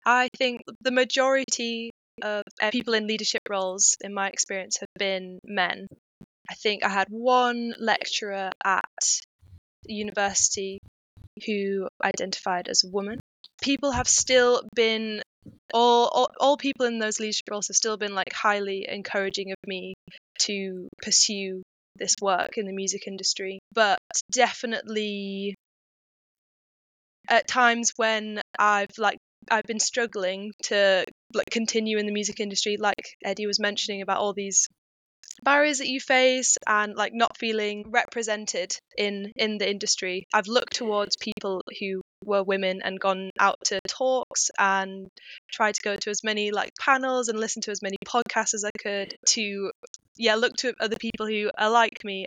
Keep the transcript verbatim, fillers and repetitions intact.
I think the majority of uh, people in leadership roles, in my experience, have been men. I think I had one lecturer at university who identified as a woman. People have still been, all, all, all people in those leadership roles have still been like highly encouraging of me to pursue this work in the music industry. But definitely at times when I've like I've been struggling to like continue in the music industry, like Eddie was mentioning about all these barriers that you face and like not feeling represented in in the industry, I've looked towards people who were women and gone out to talks and tried to go to as many like panels and listen to as many podcasts as I could to yeah look to other people who are like me